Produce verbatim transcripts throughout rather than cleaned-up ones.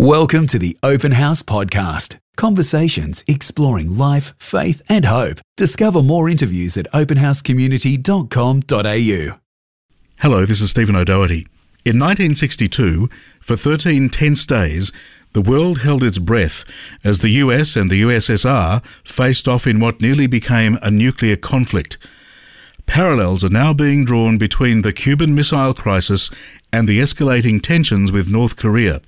Welcome to the Open House Podcast. Conversations exploring life, faith and hope. Discover more interviews at open house community dot com dot a u. Hello, this is Stephen O'Doherty. In nineteen sixty-two, for thirteen tense days, the world held its breath as the U S and the U S S R faced off in what nearly became a nuclear conflict. Parallels are now being drawn between the Cuban Missile Crisis and the escalating tensions with North Korea.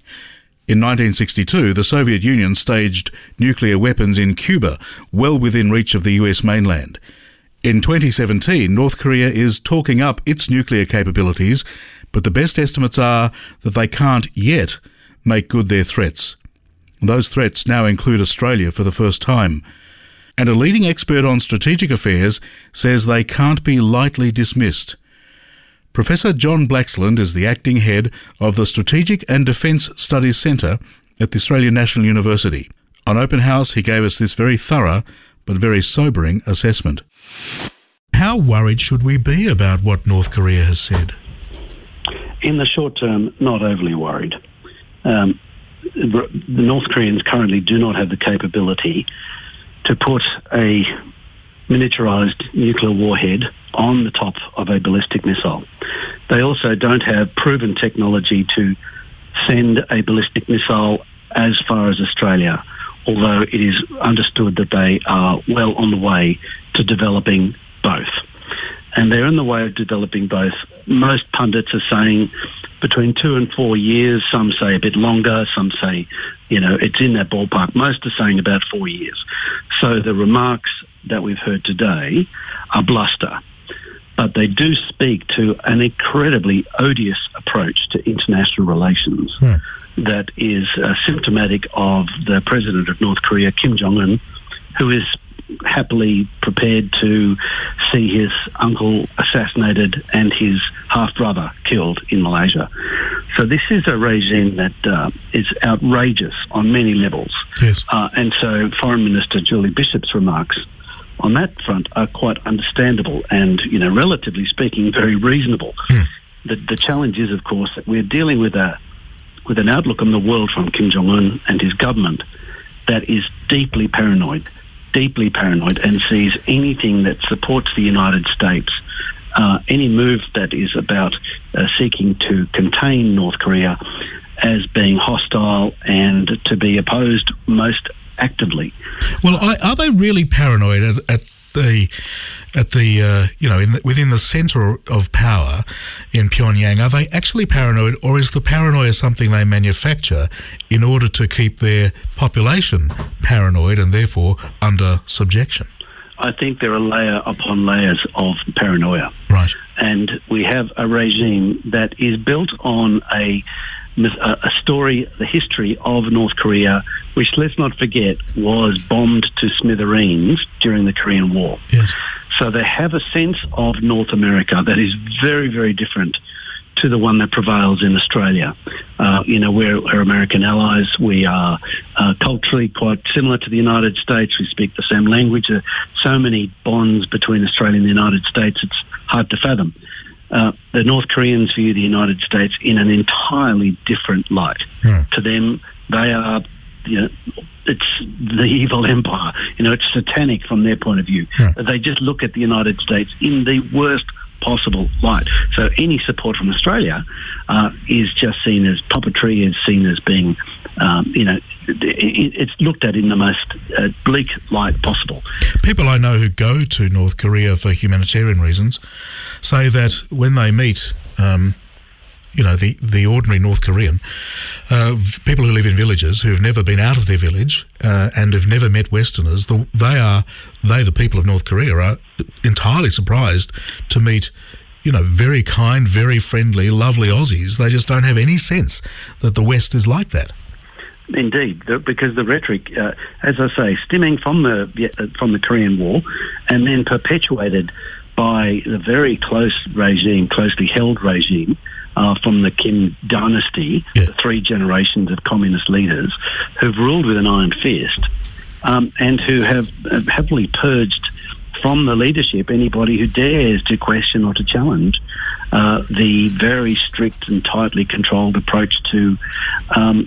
In nineteen sixty-two, the Soviet Union staged nuclear weapons in Cuba, well within reach of the U S mainland. In twenty seventeen, North Korea is talking up its nuclear capabilities, but the best estimates are that they can't yet make good their threats. Those threats now include Australia for the first time. And a leading expert on strategic affairs says they can't be lightly dismissed. Professor John Blaxland is the acting head of the Strategic and Defence Studies Centre at the Australian National University. On Open House, he gave us this very thorough but very sobering assessment. How worried should we be about what North Korea has said? In the short term, not overly worried. Um, the North Koreans currently do not have the capability to put a miniaturized nuclear warhead on the top of a ballistic missile. They also don't have proven technology to send a ballistic missile as far as Australia, although it is understood that they are well on the way to developing both. And they're in the way of developing both. Most pundits are saying between two and four years. Some say a bit longer. Some say, you know, it's in that ballpark. Most are saying about four years. So the remarks that we've heard today are bluster. But they do speak to an incredibly odious approach to international relations yeah. that is uh, symptomatic of the president of North Korea, Kim Jong-un, who is happily prepared to see his uncle assassinated and his half-brother killed in Malaysia. So this is a regime that uh, is outrageous on many levels. Yes. Uh, and so Foreign Minister Julie Bishop's remarks on that front are quite understandable and, you know, relatively speaking, very reasonable. Mm. The, the challenge is, of course, that we're dealing with a with an outlook on the world from Kim Jong-un and his government that is deeply paranoid, deeply paranoid, and sees anything that supports the United States, uh, any move that is about uh, seeking to contain North Korea, as being hostile and to be opposed most actively. Well, are they really paranoid at, at the at the uh, you know in the, within the centre of power in Pyongyang? Are they actually paranoid, or is the paranoia something they manufacture in order to keep their population paranoid and therefore under subjection? I think there are layer upon layers of paranoia. Right. And we have a regime that is built on a a story, the history of North Korea, which, let's not forget, was bombed to smithereens during the Korean War. Yes. So they have a sense of North America that is very, very different to the one that prevails in Australia. Uh, you know, we're, we're American allies. We are uh, culturally quite similar to the United States. We speak the same language. There are so many bonds between Australia and the United States, it's hard to fathom. Uh, the North Koreans view the United States in an entirely different light. Yeah. To them, they are, you know, it's the evil empire. You know, it's satanic from their point of view. Yeah. They just look at the United States in the worst possible light. So any support from Australia uh, is just seen as puppetry, is seen as being, um, you know, it, it's looked at in the most uh, bleak light possible. People I know who go to North Korea for humanitarian reasons say that when they meet, um, you know, the, the ordinary North Korean, uh, people who live in villages who've never been out of their village uh, and have never met Westerners, the, they are, they, the people of North Korea, are entirely surprised to meet, you know, very kind, very friendly, lovely Aussies. They just don't have any sense that the West is like that. Indeed, because the rhetoric, uh, as I say, stemming from the from the Korean War, and then perpetuated by the very close regime, closely held regime uh, from the Kim dynasty, yeah. the three generations of communist leaders who've ruled with an iron fist, um, and who have uh, happily purged from the leadership anybody who dares to question or to challenge uh, the very strict and tightly controlled approach to um,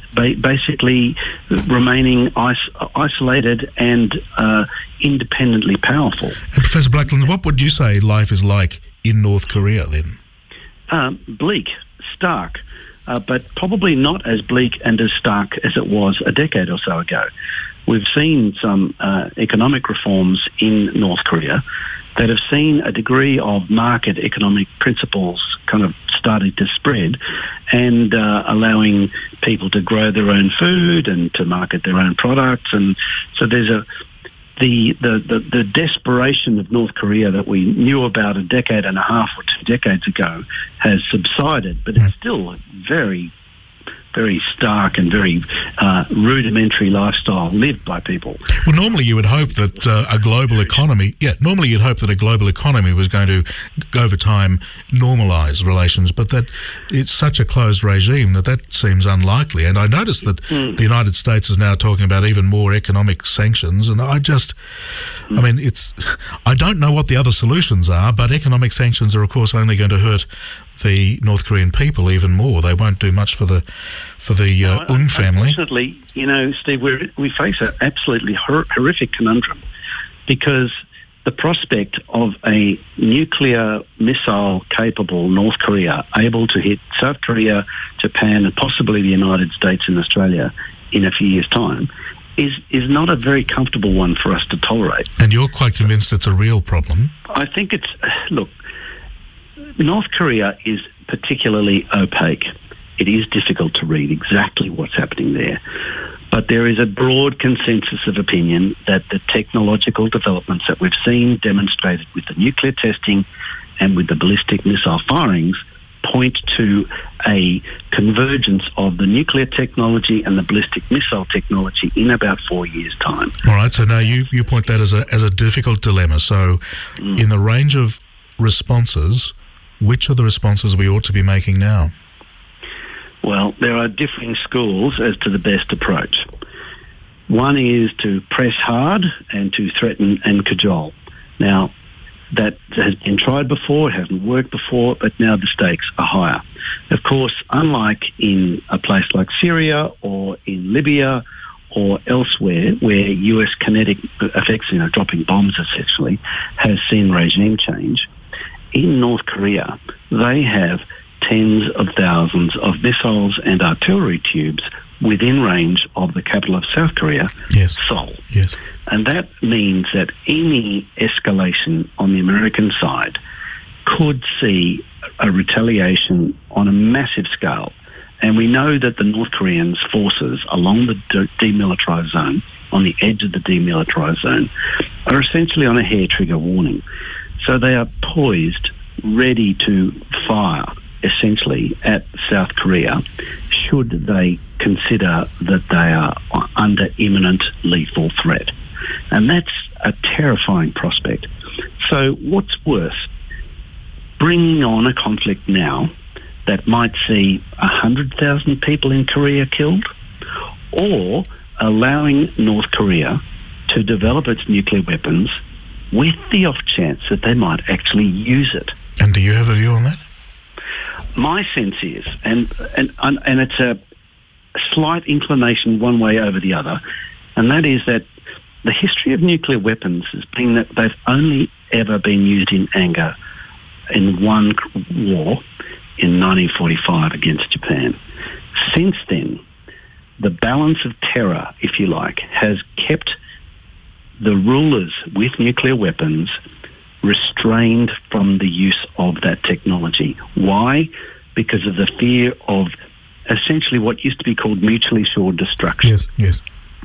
ba- basically remaining is- isolated and uh, independently powerful. And Professor Blackland, what would you say life is like in North Korea then? Um, bleak, stark, uh, but probably not as bleak and as stark as it was a decade or so ago. We've seen some uh, economic reforms in North Korea that have seen a degree of market economic principles kind of starting to spread and uh, allowing people to grow their own food and to market their own products. And so there's a the the, the, the desperation of North Korea that we knew about a decade and a half or two decades ago has subsided, but it's still very very stark and very uh, rudimentary lifestyle lived by people. Well, normally you would hope that uh, a global economy, yeah, normally you'd hope that a global economy was going to, over time, normalise relations, but that it's such a closed regime that that seems unlikely. And I noticed that mm. the United States is now talking about even more economic sanctions, and I just, mm. I mean, it's, I don't know what the other solutions are, but economic sanctions are, of course, only going to hurt the North Korean people even more. They won't do much for the for the uh, no, Un family. Unfortunately, you know, Steve, we we face an absolutely hor- horrific conundrum because the prospect of a nuclear missile-capable North Korea able to hit South Korea, Japan, and possibly the United States and Australia in a few years' time is is not a very comfortable one for us to tolerate. And you're quite convinced it's a real problem? I think it's... Look, North Korea is particularly opaque. It is difficult to read exactly what's happening there. But there is a broad consensus of opinion that the technological developments that we've seen demonstrated with the nuclear testing and with the ballistic missile firings point to a convergence of the nuclear technology and the ballistic missile technology in about four years' time. All right, so now you, you point that as a, as a difficult dilemma. So mm. in the range of responses, which are the responses we ought to be making now? Well, there are differing schools as to the best approach. One is to press hard and to threaten and cajole. Now, that has been tried before, it hasn't worked before, but now the stakes are higher. Of course, unlike in a place like Syria or in Libya or elsewhere where U S kinetic effects, you know, dropping bombs essentially, has seen regime change, in North Korea, they have tens of thousands of missiles and artillery tubes within range of the capital of South Korea, yes. Seoul. Yes. And that means that any escalation on the American side could see a retaliation on a massive scale. And we know that the North Koreans' forces along the de- demilitarised zone, on the edge of the demilitarised zone, are essentially on a hair-trigger warning. So they are poised, ready to fire, essentially, at South Korea, should they consider that they are under imminent lethal threat. And that's a terrifying prospect. So what's worse, bringing on a conflict now that might see one hundred thousand people in Korea killed, or allowing North Korea to develop its nuclear weapons with the off chance that they might actually use it. And do you have a view on that? My sense is, and and and it's a slight inclination one way over the other, and that is that the history of nuclear weapons has been that they've only ever been used in anger in one war in nineteen forty-five against Japan. Since then, the balance of terror, if you like, has kept the rulers with nuclear weapons restrained from the use of that technology. Why? Because of the fear of essentially what used to be called mutually assured destruction. Yes, yes.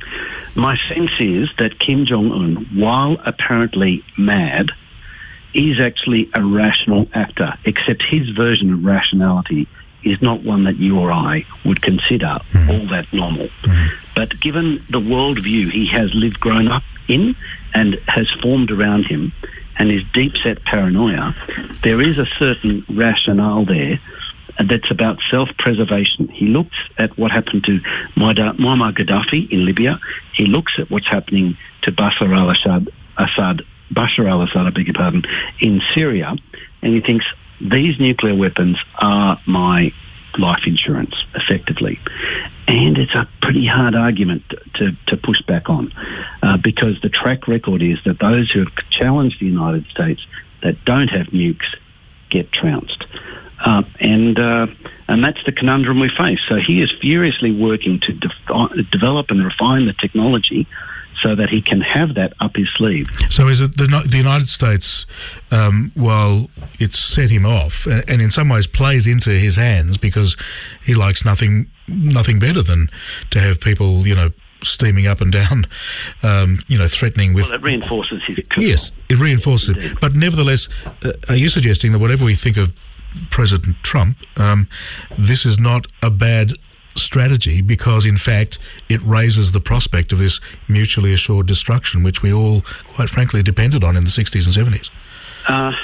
My sense is that Kim Jong-un, while apparently mad, is actually a rational actor, except his version of rationality is not one that you or I would consider mm. all that normal. Mm. But given the worldview he has lived, grown up in and has formed around him, and his deep-set paranoia, there is a certain rationale there that's about self-preservation. He looks at what happened to Muammar Gaddafi in Libya. He looks at what's happening to Bashar al-Assad, Assad, Bashar al-Assad, I beg your pardon, in Syria, and he thinks, these nuclear weapons are my life insurance, effectively. And it's a pretty hard argument to, to push back on uh, because the track record is that those who have challenged the United States that don't have nukes get trounced. Uh, and uh, and that's the conundrum we face. So he is furiously working to de- develop and refine the technology so that he can have that up his sleeve. So is it the, the United States, um, while it's set him off and, and in some ways plays into his hands because he likes nothing nothing better than to have people, you know, steaming up and down, um, you know, threatening with... Well, it reinforces his... Control. Yes, it reinforces Indeed. it. But nevertheless, uh, are you suggesting that whatever we think of President Trump, um, this is not a bad strategy because, in fact, it raises the prospect of this mutually assured destruction, which we all, quite frankly, depended on in the sixties and seventies? Uh,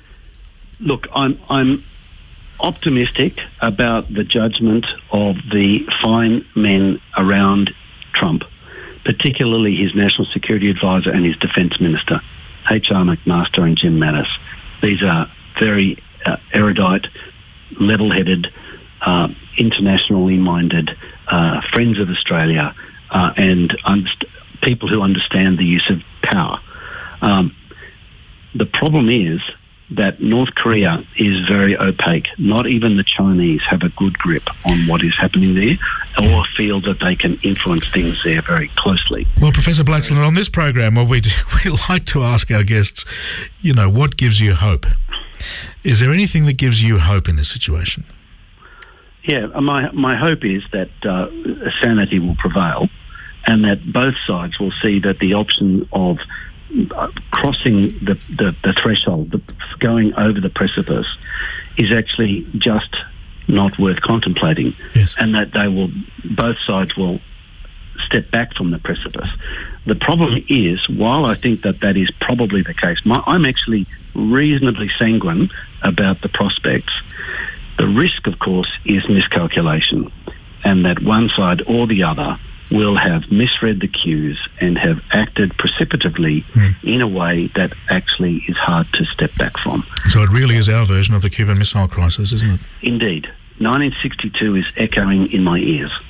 look, I'm... I'm optimistic about the judgment of the fine men around Trump, particularly his National Security Advisor and his Defence Minister, H R McMaster and Jim Mattis. These are very uh, erudite, level-headed, uh, internationally minded uh, friends of Australia uh, and underst- people who understand the use of power. Um, the problem is that North Korea is very opaque. Not even the Chinese have a good grip on what is happening there or feel that they can influence things there very closely. Well, Professor Blaxland, on this program, well, we we like to ask our guests, you know, what gives you hope? Is there anything that gives you hope in this situation? Yeah, my my hope is that uh, sanity will prevail and that both sides will see that the option of Uh, crossing the, the, the threshold, the, going over the precipice, is actually just not worth contemplating. Yes. And that they will, both sides will step back from the precipice. The problem is, while I think that that is probably the case, my, I'm actually reasonably sanguine about the prospects. The risk, of course, is miscalculation, and that one side or the other will have misread the cues and have acted precipitately mm. in a way that actually is hard to step back from. So it really is our version of the Cuban Missile Crisis, isn't it? Indeed. nineteen sixty-two is echoing in my ears.